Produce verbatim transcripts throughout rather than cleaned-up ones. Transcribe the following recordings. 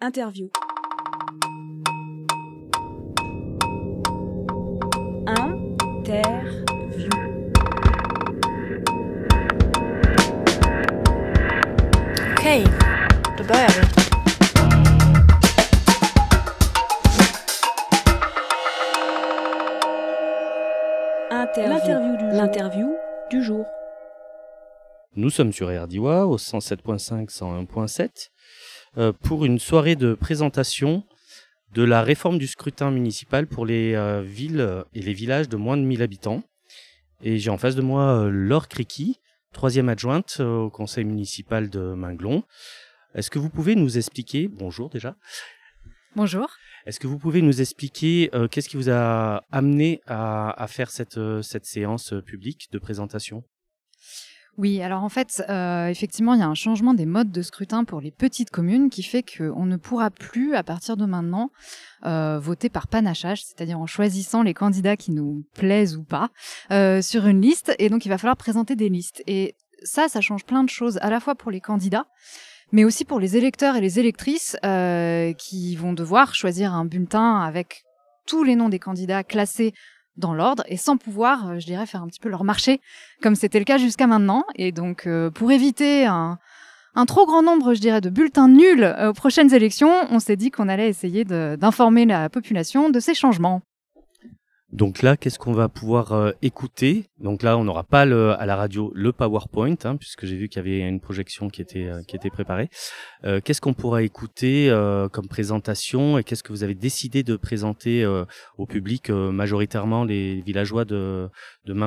Interview. Interview. Okej, då börjar vi. Interview. L'interview du jour. Nous sommes sur R D I W A au cent sept point cinq, cent un point sept euh, pour une soirée de présentation de la réforme du scrutin municipal pour les euh, villes et les villages de moins de mille habitants. Et j'ai en face de moi euh, Laure Criqui, troisième adjointe euh, au conseil municipal de Minglon. Est-ce que vous pouvez nous expliquer, bonjour déjà. Bonjour. Est-ce que vous pouvez nous expliquer euh, qu'est-ce qui vous a amené à, à faire cette, euh, cette séance publique de présentation ? Oui, alors en fait, euh, effectivement, il y a un changement des modes de scrutin pour les petites communes qui fait qu'on ne pourra plus, à partir de maintenant, euh, voter par panachage, c'est-à-dire en choisissant les candidats qui nous plaisent ou pas, euh, sur une liste. Et donc, il va falloir présenter des listes. Et ça, ça change plein de choses, à la fois pour les candidats, mais aussi pour les électeurs et les électrices euh, qui vont devoir choisir un bulletin avec tous les noms des candidats classés dans l'ordre et sans pouvoir, euh, je dirais, faire un petit peu leur marché, comme c'était le cas jusqu'à maintenant. Et donc, euh, pour éviter un, un trop grand nombre, je dirais, de bulletins nuls euh, aux prochaines élections, on s'est dit qu'on allait essayer de, d'informer la population de ces changements. Donc là, qu'est-ce qu'on va pouvoir euh, écouter ? Donc là, on n'aura pas le, à la radio le PowerPoint, hein, puisque j'ai vu qu'il y avait une projection qui était, euh, qui était préparée. Euh, qu'est-ce qu'on pourra écouter euh, comme présentation et qu'est-ce que vous avez décidé de présenter euh, au public, euh, majoritairement les villageois de, de Minglon ?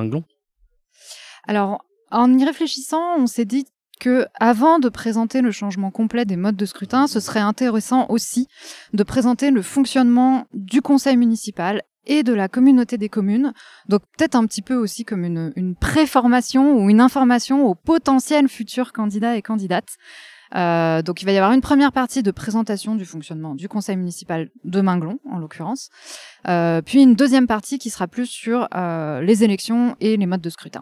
Alors, en y réfléchissant, on s'est dit que avant de présenter le changement complet des modes de scrutin, ce serait intéressant aussi de présenter le fonctionnement du conseil municipal et de la communauté des communes, donc peut-être un petit peu aussi comme une, une pré-formation ou une information aux potentiels futurs candidats et candidates. Euh, donc il va y avoir une première partie de présentation du fonctionnement du conseil municipal de Minglon, en l'occurrence, euh, puis une deuxième partie qui sera plus sur euh, les élections et les modes de scrutin.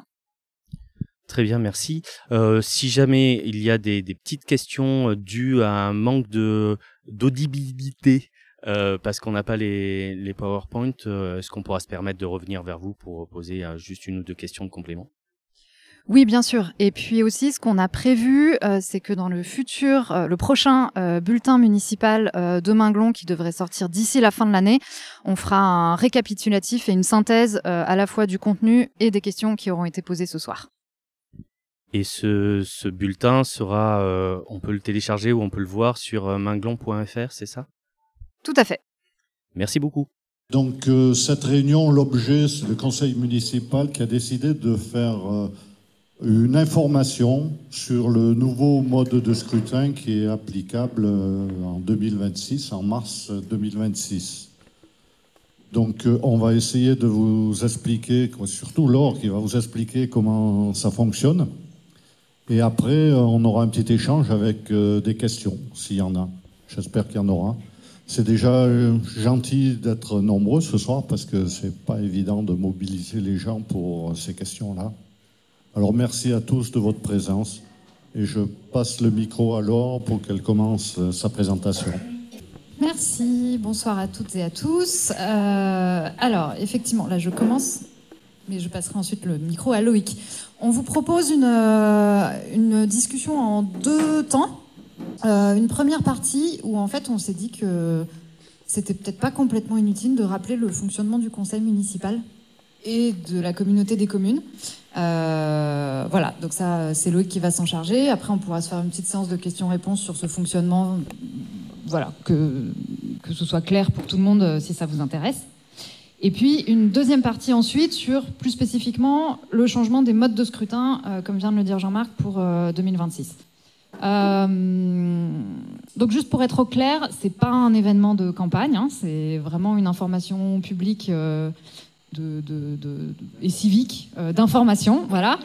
Très bien, merci. Euh, si jamais il y a des, des petites questions dues à un manque de d'audibilité, Euh, parce qu'on n'a pas les, les PowerPoint, euh, est-ce qu'on pourra se permettre de revenir vers vous pour poser euh, juste une ou deux questions de complément ? Oui, bien sûr. Et puis aussi, ce qu'on a prévu, euh, c'est que dans le futur, euh, le prochain euh, bulletin municipal euh, de Minglon qui devrait sortir d'ici la fin de l'année, on fera un récapitulatif et une synthèse euh, à la fois du contenu et des questions qui auront été posées ce soir. Et ce, ce bulletin sera, euh, on peut le télécharger ou on peut le voir sur euh, minglon point f r, c'est ça ? Tout à fait. Merci beaucoup. Donc euh, cette réunion, l'objet, c'est le conseil municipal qui a décidé de faire euh, une information sur le nouveau mode de scrutin qui est applicable euh, en deux mille vingt-six, en mars deux mille vingt-six. Donc euh, on va essayer de vous expliquer, surtout Laure qui va vous expliquer comment ça fonctionne. Et après, on aura un petit échange avec euh, des questions, s'il y en a. J'espère qu'il y en aura. C'est déjà gentil d'être nombreux ce soir parce que c'est pas évident de mobiliser les gens pour ces questions-là. Alors merci à tous de votre présence et je passe le micro à Laure pour qu'elle commence sa présentation. Merci, bonsoir à toutes et à tous. Euh, alors effectivement, là je commence, mais je passerai ensuite le micro à Loïc. On vous propose une, une discussion en deux temps. Euh, une première partie où en fait on s'est dit que c'était peut-être pas complètement inutile de rappeler le fonctionnement du conseil municipal et de la communauté des communes. Euh, voilà, donc ça c'est Loïc qui va s'en charger. Après on pourra se faire une petite séance de questions-réponses sur ce fonctionnement. Voilà, que, que ce soit clair pour tout le monde si ça vous intéresse. Et puis une deuxième partie ensuite sur plus spécifiquement le changement des modes de scrutin, euh, comme vient de le dire Jean-Marc, pour euh, deux mille vingt-six. Euh, donc juste pour être au clair, c'est pas un événement de campagne, hein, c'est vraiment une information publique euh, de, de, de, de, et civique euh, d'information, voilà.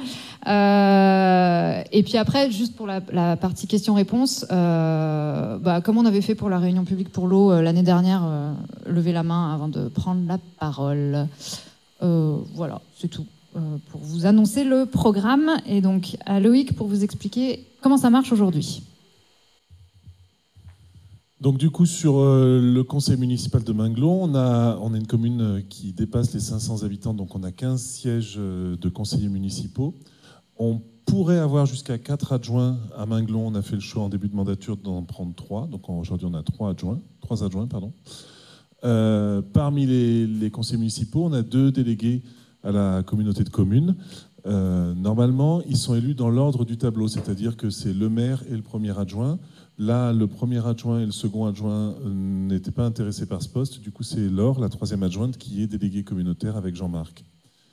Euh, et puis après, juste pour la, la partie questions-réponses, euh, bah, comme on avait fait pour la réunion publique pour l'eau euh, l'année dernière, euh, levez la main avant de prendre la parole. Euh, voilà, c'est tout. Euh, pour vous annoncer le programme et donc à Loïc pour vous expliquer comment ça marche aujourd'hui. Donc du coup, sur euh, le conseil municipal de Minglon, on a, on a une commune qui dépasse les cinq cents habitants, donc on a quinze sièges de conseillers municipaux. On pourrait avoir jusqu'à quatre adjoints à Minglon. On a fait le choix en début de mandature d'en prendre trois. Donc aujourd'hui, on a trois adjoints, trois adjoints, pardon. Euh, parmi les, les conseillers municipaux, on a deux délégués à la communauté de communes. Euh, normalement, ils sont élus dans l'ordre du tableau, c'est-à-dire que c'est le maire et le premier adjoint. Là, le premier adjoint et le second adjoint n'étaient pas intéressés par ce poste. Du coup, c'est Laure, la troisième adjointe, qui est déléguée communautaire avec Jean-Marc.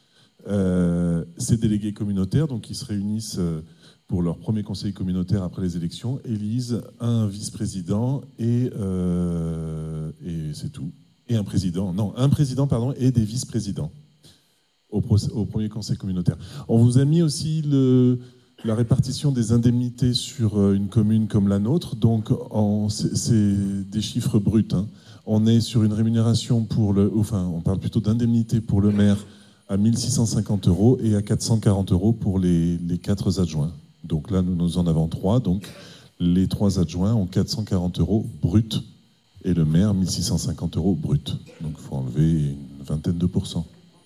Euh, ces délégués communautaires, donc, ils se réunissent pour leur premier conseil communautaire après les élections, élisent un vice-président et, euh, et c'est tout. Et un président, non, un président, pardon, et des vice-présidents au, au premier conseil communautaire. On vous a mis aussi le... la répartition des indemnités sur une commune comme la nôtre, donc en, c'est, c'est des chiffres bruts. Hein. On est sur une rémunération pour le, enfin, on parle plutôt d'indemnité pour le maire à mille six cent cinquante euros et à quatre cent quarante euros pour les, les quatre adjoints. Donc là, nous, nous en avons trois, donc les trois adjoints ont quatre cent quarante euros bruts et le maire mille six cent cinquante euros bruts. Donc il faut enlever une vingtaine de pourcents.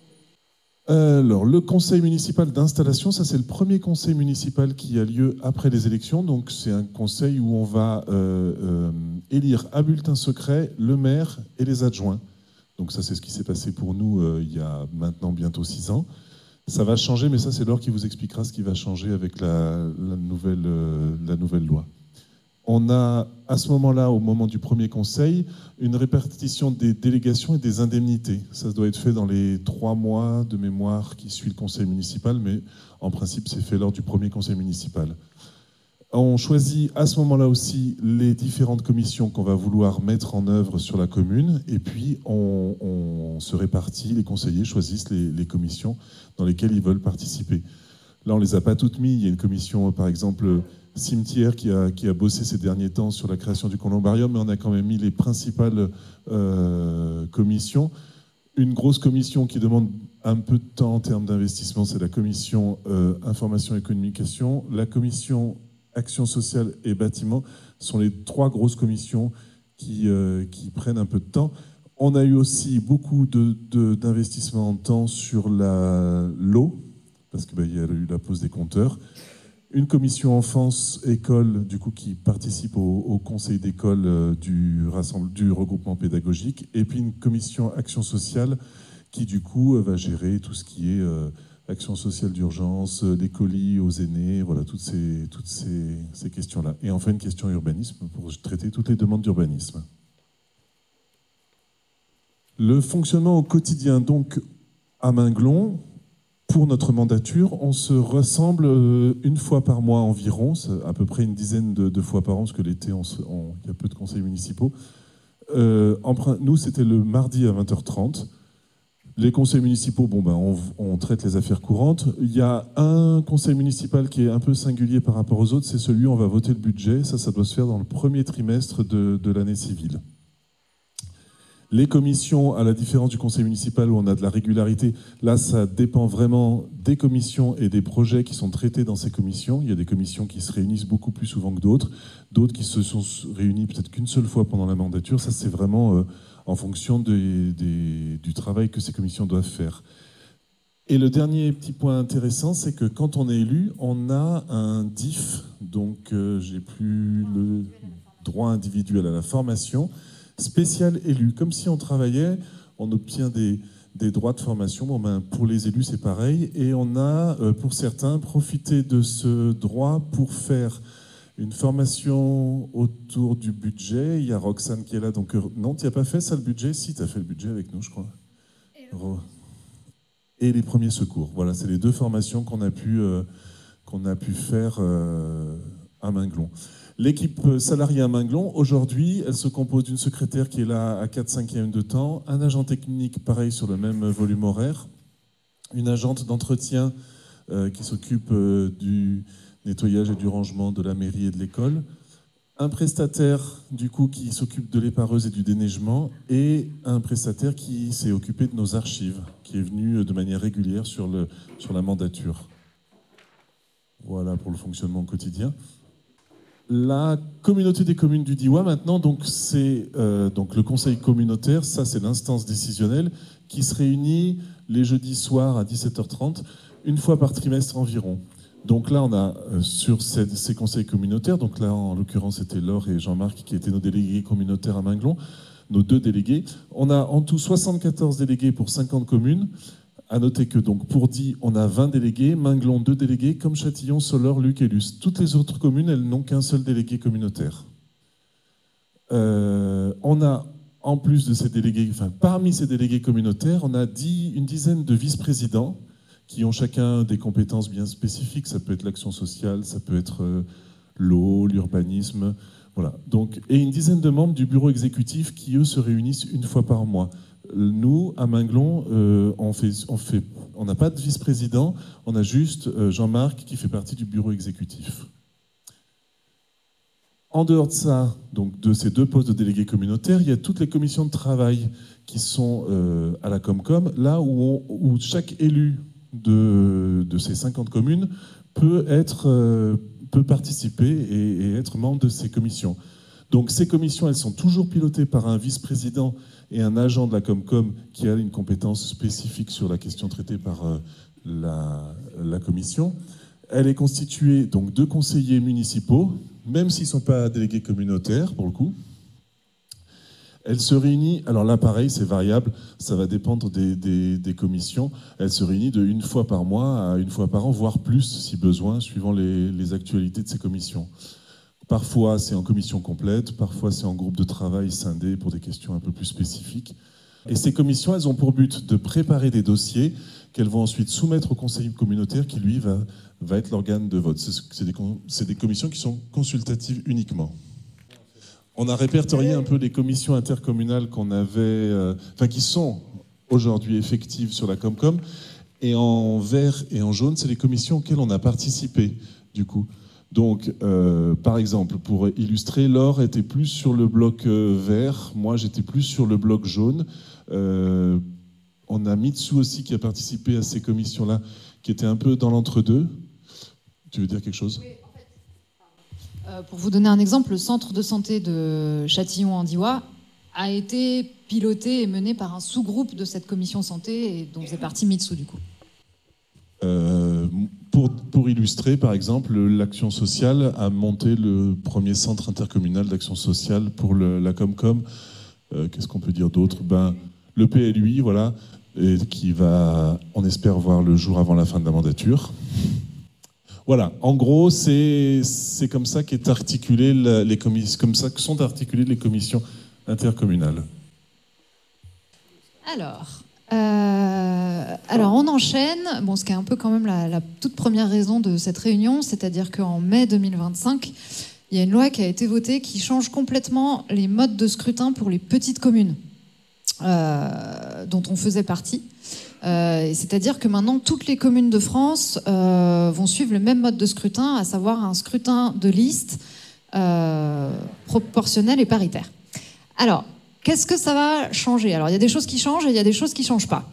Alors, le conseil municipal d'installation, ça c'est le premier conseil municipal qui a lieu après les élections. Donc c'est un conseil où on va euh, euh, élire à bulletin secret le maire et les adjoints. Donc ça c'est ce qui s'est passé pour nous euh, il y a maintenant bientôt six ans. Ça va changer, mais ça c'est Laure qui vous expliquera ce qui va changer avec la, la, nouvelle, euh, la nouvelle loi. On a à ce moment-là, au moment du premier conseil, une répartition des délégations et des indemnités. Ça doit être fait dans les trois mois de mémoire qui suit le conseil municipal, mais en principe c'est fait lors du premier conseil municipal. On choisit à ce moment-là aussi les différentes commissions qu'on va vouloir mettre en œuvre sur la commune, et puis on, on se répartit, les conseillers choisissent les, les commissions dans lesquelles ils veulent participer. Là on ne les a pas toutes mis, il y a une commission par exemple cimetière qui a, qui a bossé ces derniers temps sur la création du columbarium, mais on a quand même mis les principales euh, commissions. Une grosse commission qui demande un peu de temps en termes d'investissement, c'est la commission euh, information et communication. La commission action sociale et bâtiment sont les trois grosses commissions qui, euh, qui prennent un peu de temps. On a eu aussi beaucoup de, de, d'investissement en temps sur la, l'eau, parce qu'il bah, y a eu la pose des compteurs. Une commission enfance-école, du coup, qui participe au, au conseil d'école euh, du, rassemble, du regroupement pédagogique, et puis une commission action sociale qui, du coup, va gérer tout ce qui est euh, action sociale d'urgence, les colis aux aînés, voilà, toutes ces, toutes ces, ces questions-là. Et enfin, une question urbanisme pour traiter toutes les demandes d'urbanisme. Le fonctionnement au quotidien, donc, à Minglon. Pour notre mandature, on se rassemble une fois par mois environ, à peu près une dizaine de, de fois par an, parce que l'été, on se, on, il y a peu de conseils municipaux. Euh, nous, c'était le mardi à vingt heures trente. Les conseils municipaux, bon, ben, on, on traite les affaires courantes. Il y a un conseil municipal qui est un peu singulier par rapport aux autres, c'est celui où on va voter le budget. Ça, ça doit se faire dans le premier trimestre de, de l'année civile. Les commissions, à la différence du conseil municipal où on a de la régularité, là, ça dépend vraiment des commissions et des projets qui sont traités dans ces commissions. Il y a des commissions qui se réunissent beaucoup plus souvent que d'autres, d'autres qui se sont réunies peut-être qu'une seule fois pendant la mandature. Ça, c'est vraiment euh, en fonction des, des, du travail que ces commissions doivent faire. Et le dernier petit point intéressant, c'est que quand on est élu, on a un D I F, donc euh, j'ai plus le droit individuel à la formation, spécial élu, comme si on travaillait, on obtient des, des droits de formation. Bon ben, pour les élus, c'est pareil. Et on a, euh, pour certains, profité de ce droit pour faire une formation autour du budget. Il y a Roxane qui est là. Donc, euh, non, tu n'as pas fait ça, le budget? Si, tu as fait le budget avec nous, je crois. Et, Et les premiers secours. Voilà, c'est les deux formations qu'on a pu, euh, qu'on a pu faire euh, à Minglon. L'équipe salariée à Minglon, aujourd'hui, elle se compose d'une secrétaire qui est là à quatre cinquièmes de temps, un agent technique, pareil, sur le même volume horaire, une agente d'entretien euh, qui s'occupe euh, du nettoyage et du rangement de la mairie et de l'école, un prestataire, du coup, qui s'occupe de l'épareuse et du déneigement, et un prestataire qui s'est occupé de nos archives, qui est venu de manière régulière sur, le, sur la mandature. Voilà pour le fonctionnement quotidien. La communauté des communes du Diois, maintenant, donc, c'est euh, donc le conseil communautaire, ça c'est l'instance décisionnelle qui se réunit les jeudis soirs à dix-sept heures trente, une fois par trimestre environ. Donc là, on a euh, sur ces, ces conseils communautaires, donc là en l'occurrence c'était Laure et Jean-Marc qui étaient nos délégués communautaires à Minglon, nos deux délégués. On a en tout soixante-quatorze délégués pour cinquante communes. À noter que donc pour Die, on a vingt délégués, Minglon deux délégués, comme Châtillon, Soleure, Luc et Luce. Toutes les autres communes, elles n'ont qu'un seul délégué communautaire. Euh, on a, en plus de ces délégués, enfin parmi ces délégués communautaires, on a dix, une dizaine de vice-présidents qui ont chacun des compétences bien spécifiques. Ça peut être l'action sociale, ça peut être euh, l'eau, l'urbanisme, voilà. Donc, et une dizaine de membres du bureau exécutif qui, eux, se réunissent une fois par mois. Nous, à Minglon, euh, on fait, on fait, on n'a pas de vice-président, on a juste euh, Jean-Marc qui fait partie du bureau exécutif. En dehors de ça, donc de ces deux postes de délégués communautaires, il y a toutes les commissions de travail qui sont euh, à la Comcom, là où, on, où chaque élu de, de ces cinquante communes peut, être, euh, peut participer et, et être membre de ces commissions. Donc ces commissions, elles sont toujours pilotées par un vice-président et un agent de la Comcom qui a une compétence spécifique sur la question traitée par euh, la, la commission. Elle est constituée donc de conseillers municipaux, même s'ils ne sont pas délégués communautaires pour le coup. Elle se réunit, alors là pareil c'est variable, ça va dépendre des, des, des commissions. Elle se réunit de une fois par mois à une fois par an, voire plus si besoin, suivant les, les actualités de ces commissions. Parfois, c'est en commission complète, parfois, c'est en groupe de travail scindé pour des questions un peu plus spécifiques. Et ces commissions, elles ont pour but de préparer des dossiers qu'elles vont ensuite soumettre au conseil communautaire qui, lui, va, va être l'organe de vote. C'est des, c'est des commissions qui sont consultatives uniquement. On a répertorié un peu les commissions intercommunales qu'on avait, euh, enfin, qui sont aujourd'hui effectives sur la Comcom. Et en vert et en jaune, c'est les commissions auxquelles on a participé, du coup. Donc, euh, par exemple, pour illustrer, Laure était plus sur le bloc euh, vert, moi j'étais plus sur le bloc jaune. Euh, on a Mitsu aussi qui a participé à ces commissions-là, qui était un peu dans l'entre-deux. Tu veux dire quelque chose ? Oui, en fait, euh, pour vous donner un exemple, le centre de santé de Châtillon-en-Diois a été piloté et mené par un sous-groupe de cette commission santé et dont faisait partie Mitsu du coup. Euh, pour, pour illustrer, par exemple, l'action sociale a monté le premier centre intercommunal d'action sociale pour le, la Comcom. Euh, qu'est-ce qu'on peut dire d'autre ? Ben, le P L U I, voilà, et qui va, on espère, voir le jour avant la fin de la mandature. Voilà, en gros, c'est, c'est comme ça qu'est articulé la, les commissions, comme ça que sont articulées les commissions intercommunales. Alors. Euh, alors on enchaîne, bon, ce qui est un peu quand même la, la toute première raison de cette réunion, c'est-à-dire qu'en mai deux mille vingt-cinq, il y a une loi qui a été votée qui change complètement les modes de scrutin pour les petites communes euh, dont on faisait partie. Euh, c'est-à-dire que maintenant toutes les communes de France euh, vont suivre le même mode de scrutin, à savoir un scrutin de liste euh, proportionnel et paritaire. Alors, qu'est-ce que ça va changer ? Alors, il y a des choses qui changent et il y a des choses qui ne changent pas.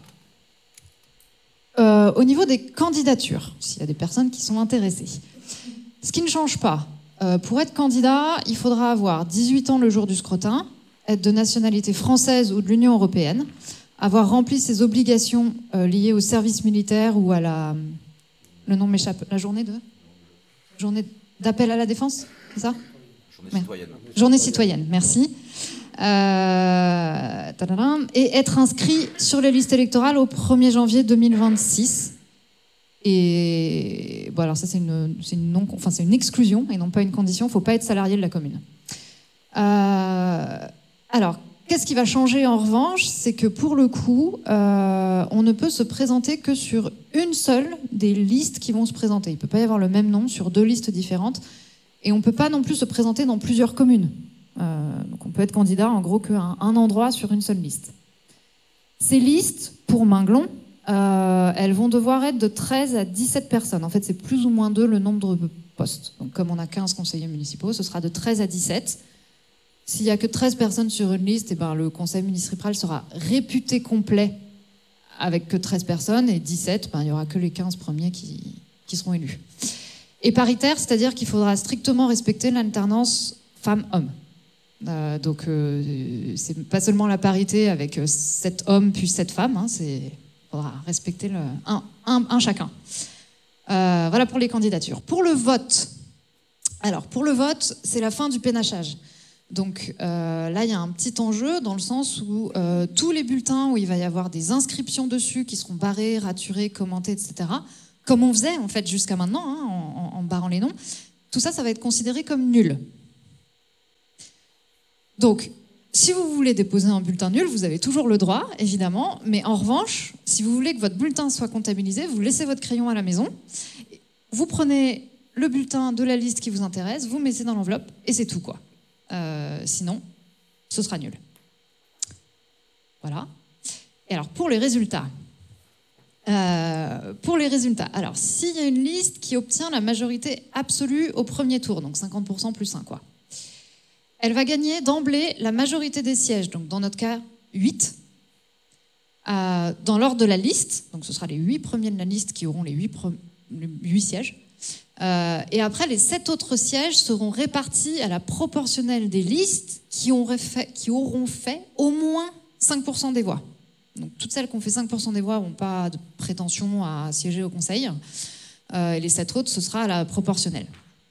Euh, au niveau des candidatures, s'il y a des personnes qui sont intéressées, ce qui ne change pas, euh, pour être candidat, il faudra avoir dix-huit ans le jour du scrutin, être de nationalité française ou de l'Union européenne, avoir rempli ses obligations euh, liées au service militaire ou à la... Le nom m'échappe. La journée de... Journée d'appel à la défense, c'est ça ? Journée ouais. citoyenne. Journée citoyenne, merci. Euh, et être inscrit sur les listes électorales au premier janvier deux mille vingt-six. Et bon, alors ça c'est une, c'est une, non, enfin, c'est une exclusion et non pas une condition. Il ne faut pas être salarié de la commune. Euh, alors, qu'est-ce qui va changer en revanche ? C'est que pour le coup, euh, on ne peut se présenter que sur une seule des listes qui vont se présenter. Il ne peut pas y avoir le même nom sur deux listes différentes. Et on ne peut pas non plus se présenter dans plusieurs communes. Euh, donc on peut être candidat en gros qu'à un, un endroit sur une seule liste. Ces listes, pour Minglon, euh, elles vont devoir être de treize à dix-sept personnes. En fait, c'est plus ou moins deux le nombre de postes. Donc comme on a quinze conseillers municipaux, ce sera de treize à dix-sept. S'il n'y a que treize personnes sur une liste, eh ben, le conseil municipal sera réputé complet avec que treize personnes, et dix-sept, ben, il n'y aura que les quinze premiers qui, qui seront élus. Et paritaire, c'est-à-dire qu'il faudra strictement respecter l'alternance femmes-hommes. Euh, donc, euh, c'est pas seulement la parité avec euh, sept hommes puis sept femmes, hein, c'est faudra respecter le, un, un, un chacun. Euh, voilà pour les candidatures. Pour le vote, alors pour le vote, c'est la fin du pénachage. Donc euh, là, il y a un petit enjeu dans le sens où euh, tous les bulletins où il va y avoir des inscriptions dessus qui seront barrés, raturés, commentés, et cetera, comme on faisait en fait jusqu'à maintenant, hein, en, en barrant les noms, tout ça, ça va être considéré comme nul. Donc, si vous voulez déposer un bulletin nul, vous avez toujours le droit, évidemment, mais en revanche, si vous voulez que votre bulletin soit comptabilisé, vous laissez votre crayon à la maison, vous prenez le bulletin de la liste qui vous intéresse, vous mettez dans l'enveloppe, et c'est tout, quoi. Euh, sinon, ce sera nul. Voilà. Et alors, pour les résultats, Euh, pour les résultats, alors s'il y a une liste qui obtient la majorité absolue au premier tour, donc cinquante pour cent plus un, quoi, elle va gagner d'emblée la majorité des sièges, donc dans notre cas, huit, euh, dans l'ordre de la liste, donc ce sera les huit premiers de la liste qui auront les huit, pre- les huit sièges, euh, et après les sept autres sièges seront répartis à la proportionnelle des listes qui, ont fait, qui auront fait au moins cinq pour cent des voix. Donc, toutes celles qui ont fait cinq pour cent des voix n'ont pas de prétention à siéger au Conseil. Euh, et les sept autres, ce sera à la proportionnelle.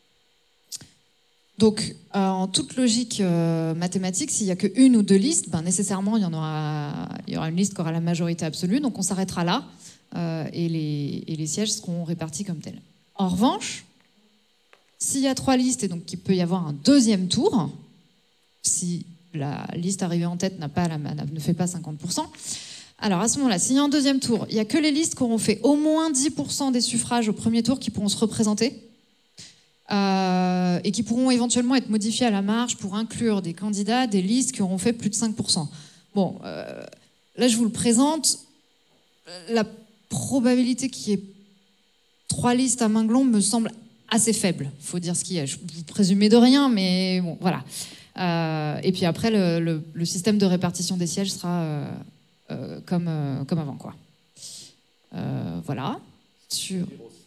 Donc, euh, en toute logique euh, mathématique, s'il n'y a qu'une ou deux listes, ben, nécessairement, il y, en aura, il y aura une liste qui aura la majorité absolue. Donc, on s'arrêtera là euh, et, les, et les sièges seront répartis comme tels. En revanche, s'il y a trois listes et donc qu'il peut y avoir un deuxième tour, si la liste arrivée en tête n'a pas la, ne fait pas cinquante pour cent, alors à ce moment-là, s'il y a un deuxième tour, il n'y a que les listes qui auront fait au moins dix pour cent des suffrages au premier tour qui pourront se représenter euh, et qui pourront éventuellement être modifiés à la marge pour inclure des candidats des listes qui auront fait plus de cinq pour cent. Bon, euh, là je vous le présente. La probabilité qu'il y ait trois listes à Minglon me semble assez faible. Il faut dire ce qu'il y a. Je vous présumez de rien, mais bon, voilà. Euh, et puis après, le, le, le système de répartition des sièges sera euh, euh, comme, euh, comme avant, quoi. Euh, voilà. Sur...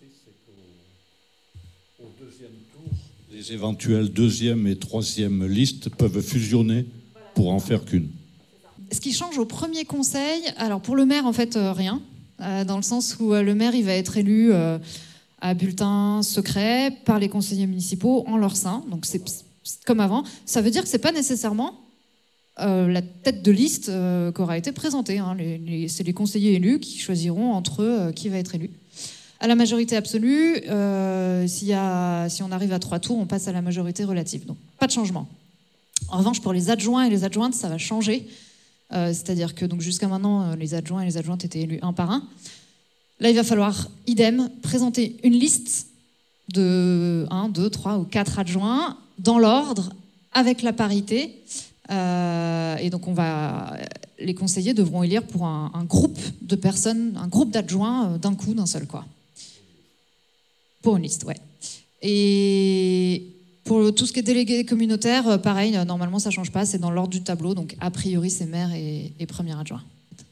Au deuxième tour, les éventuelles deuxième et troisième listes peuvent fusionner pour en faire qu'une. Ce qui change au premier conseil, alors pour le maire, en fait, euh, rien, euh, dans le sens où euh, le maire, il va être élu euh, à bulletin secret par les conseillers municipaux en leur sein. Donc c'est comme avant. Ça veut dire que c'est pas nécessairement euh, la tête de liste euh, qui aura été présentée. Hein. Les, les, c'est les conseillers élus qui choisiront entre eux euh, qui va être élu. À la majorité absolue, euh, s'il y a, si on arrive à trois tours, on passe à la majorité relative. Donc pas de changement. En revanche, pour les adjoints et les adjointes, ça va changer. Euh, c'est-à-dire que donc, jusqu'à maintenant, les adjoints et les adjointes étaient élus un par un. Là, il va falloir, idem, présenter une liste de un, deux, trois ou quatre adjoints dans l'ordre, avec la parité. Euh, et donc, on va, les conseillers devront élire pour un, un groupe de personnes, un groupe d'adjoints euh, d'un coup, d'un seul, quoi. Pour une liste, ouais. Et pour tout ce qui est délégué communautaire, euh, pareil, euh, normalement, ça ne change pas, c'est dans l'ordre du tableau. Donc, a priori, c'est maire et, et premier adjoint.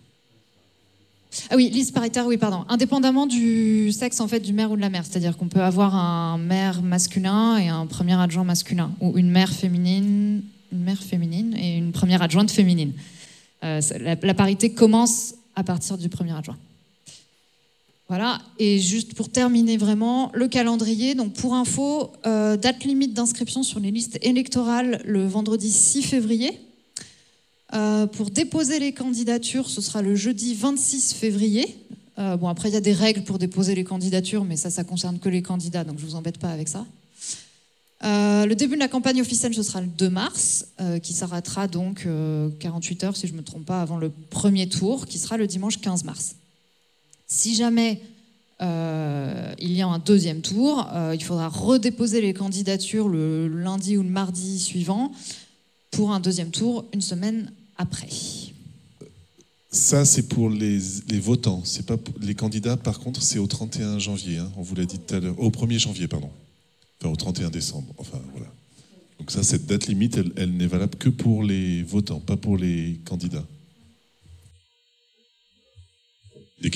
Ah oui, liste paritaire, oui, pardon. Indépendamment du sexe, en fait, du maire ou de la maire. C'est-à-dire qu'on peut avoir un maire masculin et un premier adjoint masculin. Ou une maire féminine, une maire féminine et une première adjointe féminine. Euh, la, la parité commence à partir du premier adjoint. Voilà. Et juste pour terminer vraiment, le calendrier. Donc, pour info, euh, date limite d'inscription sur les listes électorales le vendredi six février. Euh, pour déposer les candidatures, ce sera le jeudi vingt-six février. Euh, bon, après, il y a des règles pour déposer les candidatures, mais ça, ça concerne que les candidats, donc je ne vous embête pas avec ça. Euh, le début de la campagne officielle, ce sera le deux mars, euh, qui s'arrêtera donc euh, quarante-huit heures, si je ne me trompe pas, avant le premier tour, qui sera le dimanche quinze mars. Si jamais euh, il y a un deuxième tour, euh, il faudra redéposer les candidatures le lundi ou le mardi suivant, pour un deuxième tour, une semaine après. Ça, c'est pour les, les votants. C'est pas pour les candidats, par contre, c'est au trente et un janvier. Hein, on vous l'a dit tout à l'heure. Au premier janvier, pardon. Enfin, au trente et un décembre. Enfin, voilà. Donc ça, cette date limite, elle, elle n'est valable que pour les votants, pas pour les candidats. Des questions ?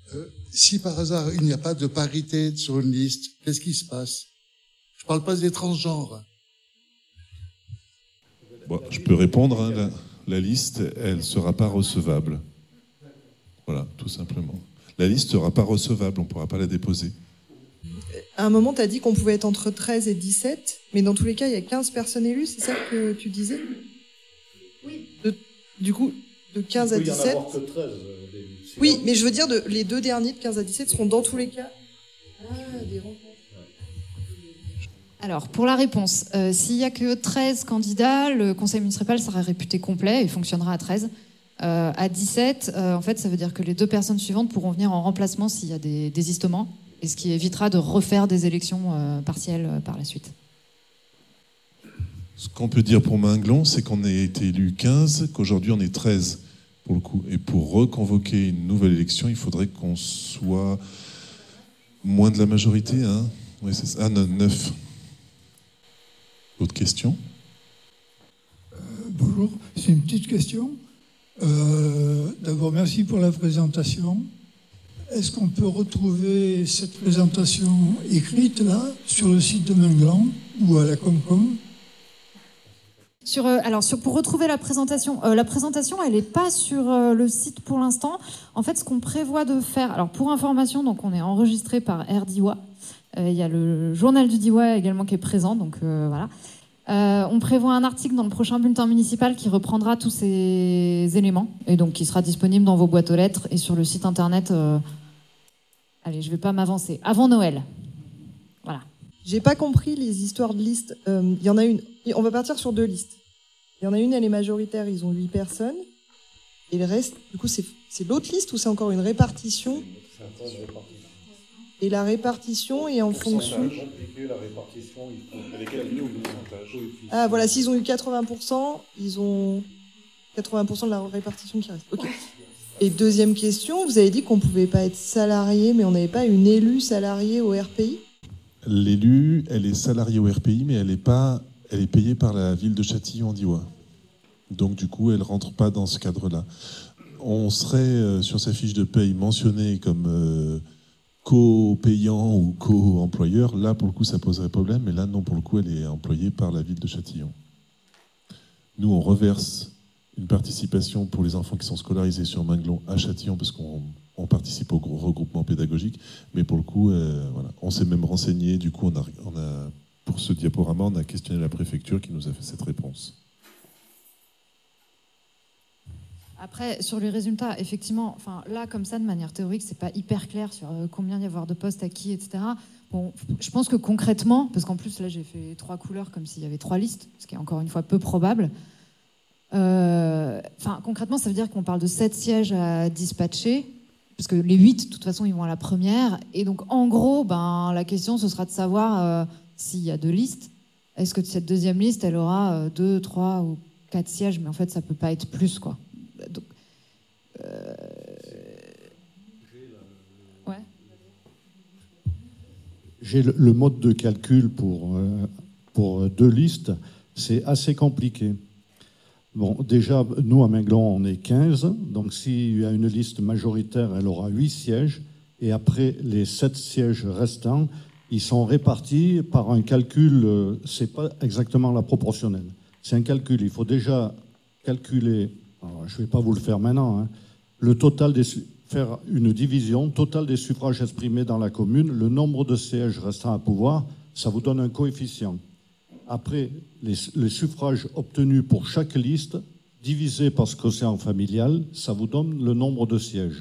Euh, si par hasard il n'y a pas de parité sur une liste, qu'est-ce qui se passe? Je ne parle pas des transgenres. Bon, je peux répondre, hein, la, la liste, elle ne sera pas recevable. Voilà, tout simplement. La liste ne sera pas recevable, on ne pourra pas la déposer. À un moment, tu as dit qu'on pouvait être entre treize et dix-sept, mais dans tous les cas, il y a quinze personnes élues, c'est ça que tu disais? Oui. De, du coup, de quinze à dix-sept... Il peut y en avoir que treize. Euh, oui, mais je veux dire, de, les deux derniers, de quinze à dix-sept, seront dans tous les cas... Ah, des rencontres. Alors, pour la réponse, euh, s'il n'y a que treize candidats, le conseil municipal sera réputé complet et fonctionnera à treize. Euh, à dix-sept, euh, en fait, ça veut dire que les deux personnes suivantes pourront venir en remplacement s'il y a des désistements, et ce qui évitera de refaire des élections euh, partielles euh, par la suite. Ce qu'on peut dire pour Minglon, c'est qu'on a été élu quinze, qu'aujourd'hui on est treize, pour le coup. Et pour reconvoquer une nouvelle élection, il faudrait qu'on soit moins de la majorité, hein. Oui, c'est ça. Ah, non, neuf. Autre question? euh, Bonjour, c'est une petite question. Euh, D'abord, merci pour la présentation. Est-ce qu'on peut retrouver cette présentation écrite là, sur le site de Minglon ou à la Comcom? Sur, euh, alors, sur, pour retrouver la présentation, euh, la présentation, elle n'est pas sur euh, le site pour l'instant. En fait, ce qu'on prévoit de faire, alors pour information, donc on est enregistré par R D I W A. Il euh, y a le journal du D I W A également qui est présent, donc euh, voilà. Euh, on prévoit un article dans le prochain bulletin municipal qui reprendra tous ces éléments et donc qui sera disponible dans vos boîtes aux lettres et sur le site internet. Euh... Allez, je vais pas m'avancer. Avant Noël. Voilà. J'ai pas compris les histoires de listes. Il euh, y en a une. On va partir sur deux listes. Il y en a une, elle est majoritaire, ils ont huit personnes. Et le reste, du coup, c'est l'autre liste ou c'est encore une répartition? Et la répartition est en fonction... Ah, voilà, s'ils ont eu quatre-vingts pour cent, ils ont quatre-vingts pour cent de la répartition qui reste. Ok. Et deuxième question, vous avez dit qu'on ne pouvait pas être salarié, mais on n'avait pas une élue salariée au R P I? L'élue, elle est salariée au R P I, mais elle est, pas, elle est payée par la ville de Châtillon-en-D I W A. Donc du coup, elle ne rentre pas dans ce cadre-là. On serait, euh, sur sa fiche de paye, mentionné comme... Euh, co-payant ou co-employeur, là pour le coup ça poserait problème, mais là non, pour le coup elle est employée par la ville de Châtillon. Nous on reverse une participation pour les enfants qui sont scolarisés sur Minglon à Châtillon parce qu'on on participe au regroupement pédagogique, mais pour le coup euh, voilà. On s'est même renseigné, du coup on a, on a, pour ce diaporama on a questionné la préfecture qui nous a fait cette réponse. Après, sur les résultats, effectivement, enfin, là, comme ça, de manière théorique, c'est pas hyper clair sur euh, combien il y avoir de postes à qui, et cetera. Bon, je pense que concrètement, parce qu'en plus, là, j'ai fait trois couleurs comme s'il y avait trois listes, ce qui est encore une fois peu probable. Euh, enfin, concrètement, ça veut dire qu'on parle de sept sièges à dispatcher, parce que les huit, de toute façon, ils vont à la première. Et donc, en gros, ben, la question, ce sera de savoir euh, s'il y a deux listes. Est-ce que cette deuxième liste, elle aura euh, deux, trois ou quatre sièges? Mais en fait, ça peut pas être plus, quoi. Donc, euh... ouais. J'ai le, le mode de calcul pour, euh, pour deux listes, c'est assez compliqué. Bon, déjà, nous à Minglon, on est quinze, donc s'il y a une liste majoritaire, elle aura huit sièges, et après les sept sièges restants, ils sont répartis par un calcul, euh, c'est pas exactement la proportionnelle. C'est un calcul, il faut déjà calculer. Alors, je ne vais pas vous le faire maintenant. Hein. Le total des, faire une division totale des suffrages exprimés dans la commune, le nombre de sièges restant à pouvoir, ça vous donne un coefficient. Après, les, les suffrages obtenus pour chaque liste, divisé par ce quotient familial, ça vous donne le nombre de sièges.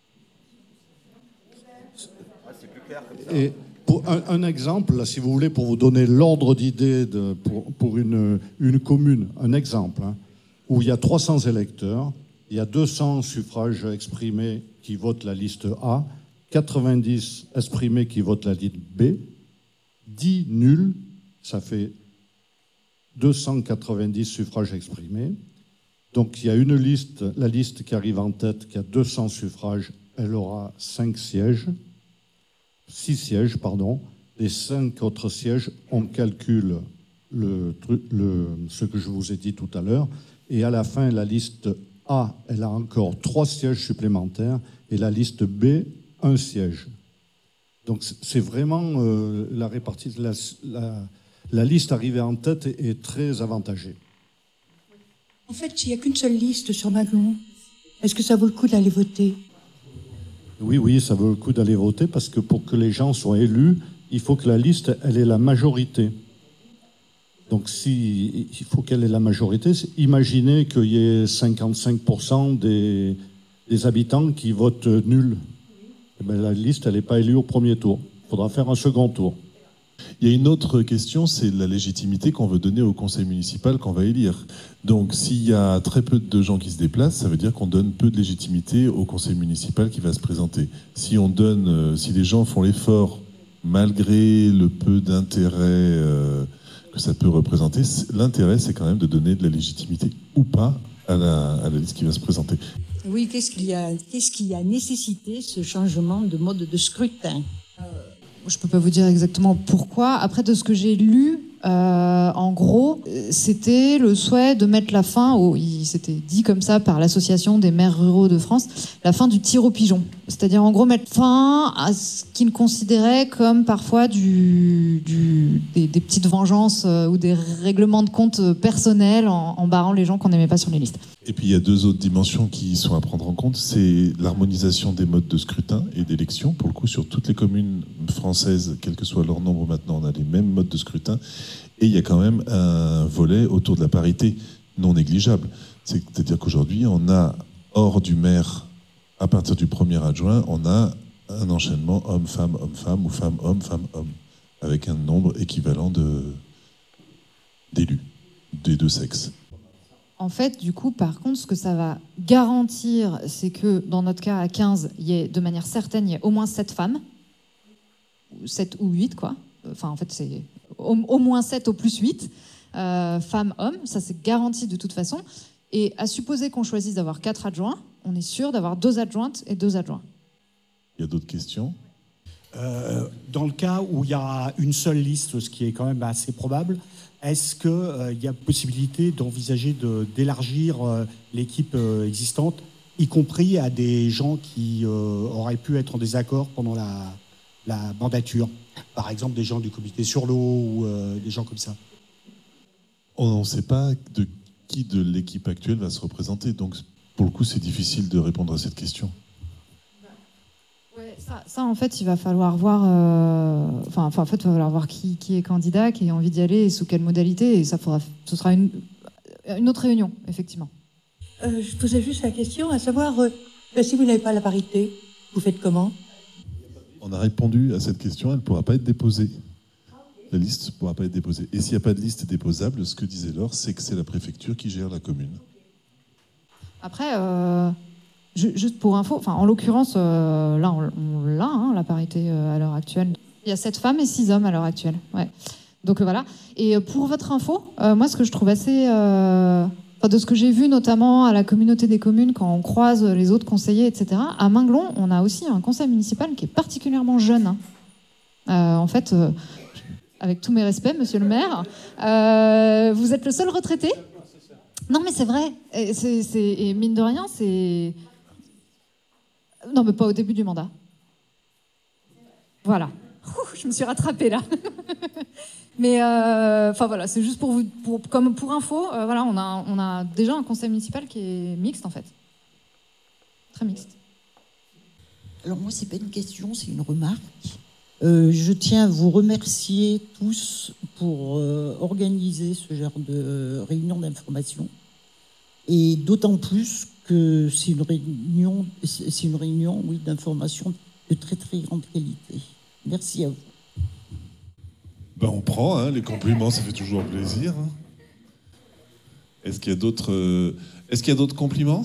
C'est plus clair comme ça. Et pour un, un exemple, là, si vous voulez, pour vous donner l'ordre d'idée pour, pour une, une commune, un exemple, hein, où il y a trois cents électeurs, il y a deux cents suffrages exprimés qui votent la liste A, quatre-vingt-dix exprimés qui votent la liste B, dix nuls, ça fait deux cent quatre-vingt-dix suffrages exprimés. Donc il y a une liste, la liste qui arrive en tête, qui a deux cents suffrages, elle aura cinq sièges, six sièges, pardon. Les cinq autres sièges, on calcule le, le, ce que je vous ai dit tout à l'heure. Et à la fin, la liste A, elle a encore trois sièges supplémentaires. Et la liste B, un siège. Donc c'est vraiment euh, la répartition, la, la, la liste arrivée en tête est, est très avantagée. En fait, s'il n'y a qu'une seule liste sur Maglon, est-ce que ça vaut le coup d'aller voter? Oui, oui, ça vaut le coup d'aller voter parce que pour que les gens soient élus, il faut que la liste, elle ait la majorité. Donc si, il faut qu'elle ait la majorité. Imaginez qu'il y ait cinquante-cinq pour cent des, des habitants qui votent nul. Eh bien, la liste, elle n'est pas élue au premier tour. Il faudra faire un second tour. Il y a une autre question, c'est la légitimité qu'on veut donner au conseil municipal qu'on va élire. Donc s'il y a très peu de gens qui se déplacent, ça veut dire qu'on donne peu de légitimité au conseil municipal qui va se présenter. Si on donne, euh, si les gens font l'effort, malgré le peu d'intérêt euh, que ça peut représenter, l'intérêt c'est quand même de donner de la légitimité ou pas à la, à la liste qui va se présenter. Oui, qu'est-ce qu'il y a, qu'est-ce qui a nécessité ce changement de mode de scrutin? Je ne peux pas vous dire exactement pourquoi. Après, de ce que j'ai lu, euh, en gros, c'était le souhait de mettre la fin, au, il s'était dit comme ça par l'Association des maires ruraux de France, la fin du tir au pigeon. C'est-à-dire, en gros, mettre fin à ce qu'ils considéraient comme parfois du, du, des, des petites vengeances euh, ou des règlements de compte personnels en, en barrant les gens qu'on n'aimait pas sur les listes. Et puis il y a deux autres dimensions qui sont à prendre en compte, c'est l'harmonisation des modes de scrutin et d'élection. Pour le coup, sur toutes les communes françaises, quel que soit leur nombre maintenant, on a les mêmes modes de scrutin. Et il y a quand même un volet autour de la parité non négligeable. C'est-à-dire qu'aujourd'hui, on a, hors du maire, à partir du premier adjoint, on a un enchaînement homme-femme, homme-femme ou femme-homme, femme-homme, avec un nombre équivalent de, d'élus des deux sexes. En fait, du coup, par contre, ce que ça va garantir, c'est que dans notre cas, à quinze, il y ait, de manière certaine, il y ait au moins sept femmes, sept ou huit, quoi. Enfin, en fait, c'est au, au moins sept au plus huit, euh, femmes, hommes, ça c'est garanti de toute façon. Et à supposer qu'on choisisse d'avoir quatre adjoints, on est sûr d'avoir deux adjointes et deux adjoints. Il y a d'autres questions ? Euh, dans le cas où il y a une seule liste, ce qui est quand même assez probable, est-ce qu'il euh, y a possibilité d'envisager de, d'élargir euh, l'équipe euh, existante, y compris à des gens qui euh, auraient pu être en désaccord pendant la, la mandature? Par exemple, des gens du comité sur l'eau ou euh, des gens comme ça. On ne sait pas de qui de l'équipe actuelle va se représenter. Donc, pour le coup, c'est difficile de répondre à cette question. Ouais, ça, ça, en fait, il va falloir voir. Euh, enfin, en fait, il va falloir voir qui, qui est candidat, qui a envie d'y aller et sous quelle modalité. Et ça faudra. Ce sera une, une autre réunion, effectivement. Euh, je posais juste la question, à savoir, euh, si vous n'avez pas la parité, vous faites comment? On a répondu à cette question. Elle ne pourra pas être déposée. La liste ne pourra pas être déposée. Et s'il n'y a pas de liste déposable, ce que disait Laure, c'est que c'est la préfecture qui gère la commune. Après. Euh... Juste pour info, enfin, en l'occurrence, euh, là, on, on l'a, hein, la parité euh, à l'heure actuelle. Il y a sept femmes et six hommes à l'heure actuelle. Ouais. Donc euh, voilà. Et pour votre info, euh, moi, ce que je trouve assez... Euh, enfin, de ce que j'ai vu, notamment à la communauté des communes, quand on croise les autres conseillers, et cetera, à Minglon, on a aussi un conseil municipal qui est particulièrement jeune. Hein. Euh, en fait, euh, avec tous mes respects, monsieur le maire, euh, vous êtes le seul retraité ? Non, mais c'est vrai. Et, c'est, c'est, et mine de rien, c'est... Non, mais pas au début du mandat. Voilà. Ouh, je me suis rattrapée là. mais enfin euh, voilà, c'est juste pour vous, pour, comme pour info, euh, voilà, on a, on a déjà un conseil municipal qui est mixte en fait, très mixte. Alors moi, c'est pas une question, c'est une remarque. Euh, je tiens à vous remercier tous pour euh, organiser ce genre de réunion d'information, et d'autant plus que c'est une réunion, c'est une réunion, oui, d'information de très très grande qualité. Merci à vous. Ben on prend, hein, les compliments, ça fait toujours plaisir. Hein. Est-ce qu'il y a d'autres, euh, est-ce qu'il y a d'autres compliments?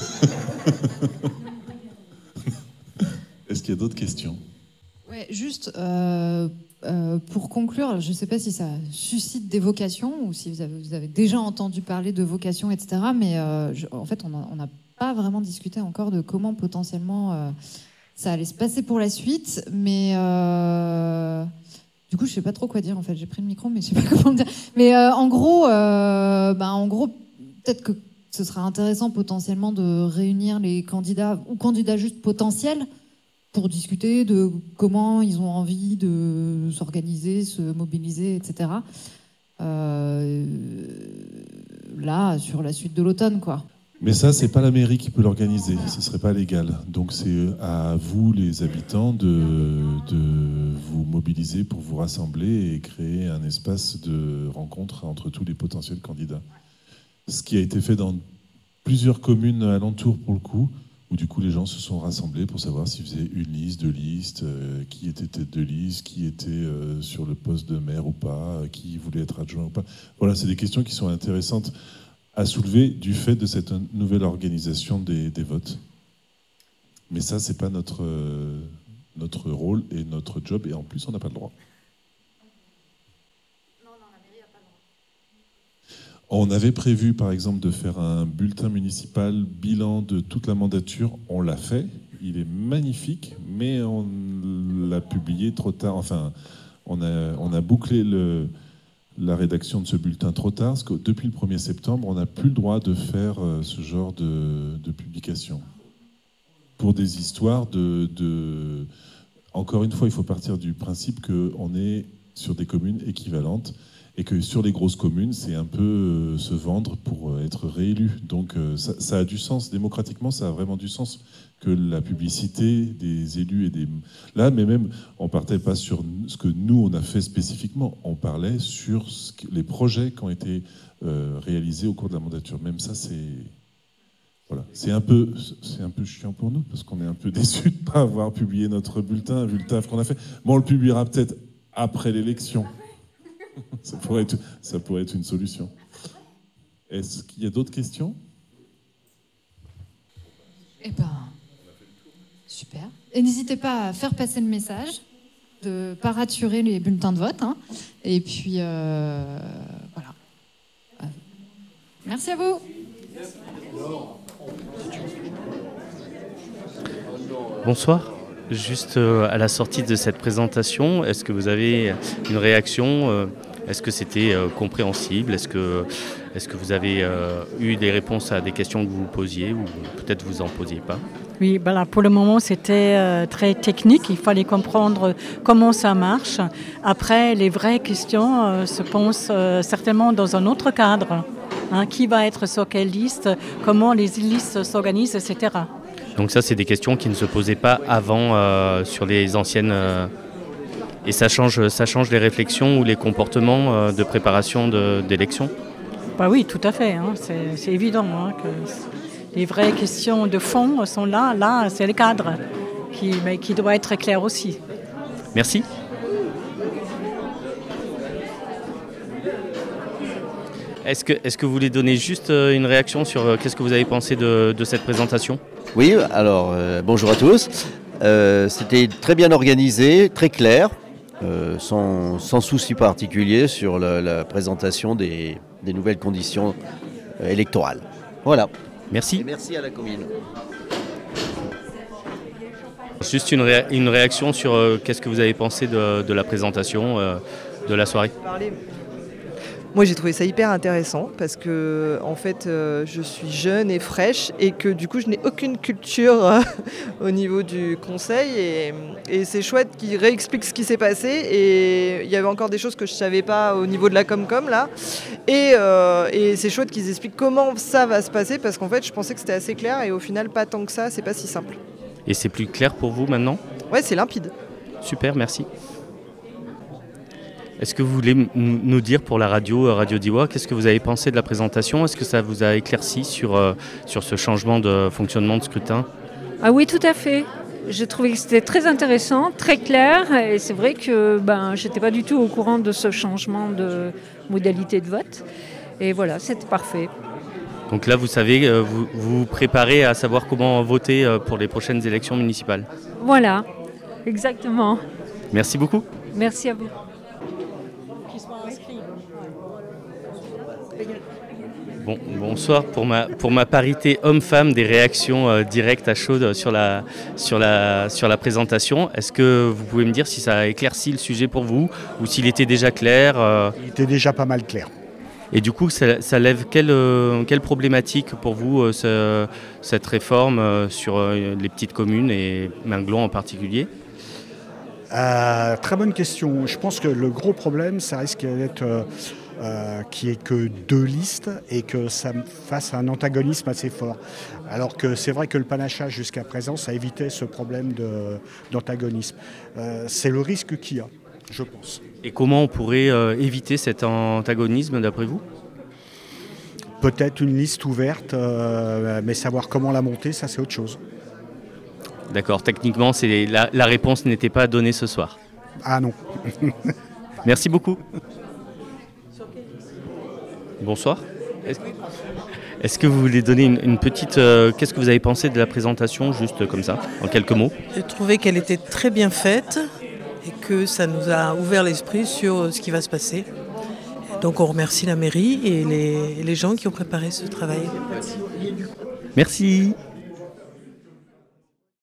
Est-ce qu'il y a d'autres questions? Ouais, juste euh, euh, pour conclure, je ne sais pas si ça suscite des vocations ou si vous avez, vous avez déjà entendu parler de vocations, et cetera. Mais euh, je, en fait, on n'a pas vraiment discuté encore de comment potentiellement euh, ça allait se passer pour la suite. Mais euh, du coup, je ne sais pas trop quoi dire. En fait, j'ai pris le micro, mais je ne sais pas comment le dire. Mais euh, en gros, euh, bah, en gros, peut-être que ce sera intéressant potentiellement de réunir les candidats ou candidats juste potentiels pour discuter de comment ils ont envie de s'organiser, se mobiliser, et cetera. Euh, là, sur la suite de l'automne, quoi. Mais ça, c'est pas la mairie qui peut l'organiser, ce serait pas légal. Donc c'est à vous, les habitants, de, de vous mobiliser pour vous rassembler et créer un espace de rencontre entre tous les potentiels candidats. Ce qui a été fait dans plusieurs communes alentours pour le coup, où du coup les gens se sont rassemblés pour savoir s'ils faisaient une liste, deux listes, euh, qui était tête de liste, qui était euh, sur le poste de maire ou pas, euh, qui voulait être adjoint ou pas. Voilà, c'est des questions qui sont intéressantes à soulever du fait de cette nouvelle organisation des, des votes. Mais ça, c'est pas notre, euh, notre rôle et notre job, et en plus, on n'a pas le droit. On avait prévu, par exemple, de faire un bulletin municipal bilan de toute la mandature. On l'a fait. Il est magnifique, mais on l'a publié trop tard. Enfin, on a, on a bouclé le, la rédaction de ce bulletin trop tard, parce que depuis le premier septembre, on n'a plus le droit de faire ce genre de, de publication. Pour des histoires de, de... Encore une fois, il faut partir du principe qu'on est sur des communes équivalentes, et que sur les grosses communes, c'est un peu euh, se vendre pour euh, être réélu. Donc euh, ça, ça a du sens. Démocratiquement, ça a vraiment du sens que la publicité des élus et des... Là, mais même, on ne partait pas sur ce que nous, on a fait spécifiquement. On parlait sur ce que, les projets qui ont été euh, réalisés au cours de la mandature. Même ça, c'est... Voilà. C'est un peu, c'est un peu chiant pour nous, parce qu'on est un peu déçus de ne pas avoir publié notre bulletin, vu le taf qu'on a fait. Bon, on le publiera peut-être après l'élection. Ça pourrait être, ça pourrait être une solution. Est-ce qu'il y a d'autres questions ? Eh ben, super. Et n'hésitez pas à faire passer le message, de ne pas raturer les bulletins de vote. Hein. Et puis, euh, voilà. Euh, merci à vous. Bonsoir. Juste euh, à la sortie de cette présentation, est-ce que vous avez une réaction euh, Est-ce que c'était euh, compréhensible ? Est-ce que, est-ce que vous avez euh, eu des réponses à des questions que vous vous posiez ou peut-être vous en posiez pas ? Oui, ben là, pour le moment, c'était euh, très technique. Il fallait comprendre comment ça marche. Après, les vraies questions euh, se posent euh, certainement dans un autre cadre. Hein, qui va être sur quelle liste ? Comment les listes s'organisent, et cetera. Donc ça, c'est des questions qui ne se posaient pas avant euh, sur les anciennes... Euh, et ça change, ça change les réflexions ou les comportements euh, de préparation de, d'élections ? Bah oui, tout à fait. Hein, c'est, c'est évident hein, que les vraies questions de fond sont là. Là, c'est le cadre qui, mais qui doit être clair aussi. Merci. Est-ce que, est-ce que vous voulez donner juste une réaction sur euh, qu'est-ce que vous avez pensé de, de cette présentation ? Oui, alors euh, bonjour à tous. Euh, c'était très bien organisé, très clair, euh, sans, sans souci particulier sur la, la présentation des, des nouvelles conditions euh, électorales. Voilà. Merci. Et merci à la commune. Juste une, ré- une réaction sur euh, qu'est-ce que vous avez pensé de, de la présentation euh, de la soirée ? Moi, j'ai trouvé ça hyper intéressant parce que, en fait, euh, je suis jeune et fraîche et que, du coup, je n'ai aucune culture euh, au niveau du conseil et, et c'est chouette qu'ils réexpliquent ce qui s'est passé et il y avait encore des choses que je ne savais pas au niveau de la Comcom, là. Et, euh, et c'est chouette qu'ils expliquent comment ça va se passer parce qu'en fait, je pensais que c'était assez clair et au final, pas tant que ça, c'est pas si simple. Et c'est plus clair pour vous maintenant ? Ouais, c'est limpide. Super, merci. Est-ce que vous voulez m- nous dire pour la radio, Radio Diois, qu'est-ce que vous avez pensé de la présentation ? Est-ce que ça vous a éclairci sur, euh, sur ce changement de fonctionnement de scrutin ? Ah oui, tout à fait. J'ai trouvé que c'était très intéressant, très clair, et c'est vrai que ben, je n'étais pas du tout au courant de ce changement de modalité de vote. Et voilà, c'était parfait. Donc là, vous savez, euh, vous vous vous préparez à savoir comment voter euh, pour les prochaines élections municipales. Voilà, exactement. Merci beaucoup. Merci à vous. Bon, bonsoir. Pour ma, pour ma parité homme-femme, des réactions euh, directes à chaud sur la, sur, la, sur la présentation. Est-ce que vous pouvez me dire si ça a éclairci le sujet pour vous ou s'il était déjà clair euh... Il était déjà pas mal clair. Et du coup, ça, ça lève quelle, euh, quelle problématique pour vous, euh, ce, cette réforme euh, sur euh, les petites communes et Minglon en particulier ? Euh, très bonne question. Je pense que le gros problème, ça risque d'être euh, euh, qu'il n'y ait que deux listes et que ça fasse un antagonisme assez fort. Alors que c'est vrai que le panachage jusqu'à présent, ça évitait ce problème de, d'antagonisme. Euh, c'est le risque qu'il y a, je pense. Et comment on pourrait euh, éviter cet antagonisme d'après vous ? Peut-être une liste ouverte, euh, mais savoir comment la monter, ça c'est autre chose. D'accord, techniquement, c'est la, la réponse n'était pas donnée ce soir. Ah non. Merci beaucoup. Bonsoir. Est-ce, est-ce que vous voulez donner une, une petite... Euh, qu'est-ce que vous avez pensé de la présentation, juste comme ça, en quelques mots ? J'ai trouvé qu'elle était très bien faite et que ça nous a ouvert l'esprit sur ce qui va se passer. Donc on remercie la mairie et les, les gens qui ont préparé ce travail. Merci.